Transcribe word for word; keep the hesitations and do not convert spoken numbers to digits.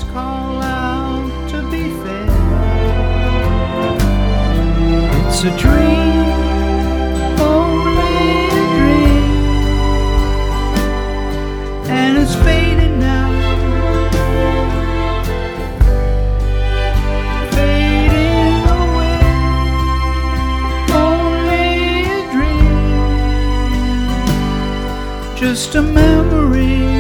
call out to be fed. It's a dream, only a dream, and it's fading now, fading away. Only a dream, just a memory.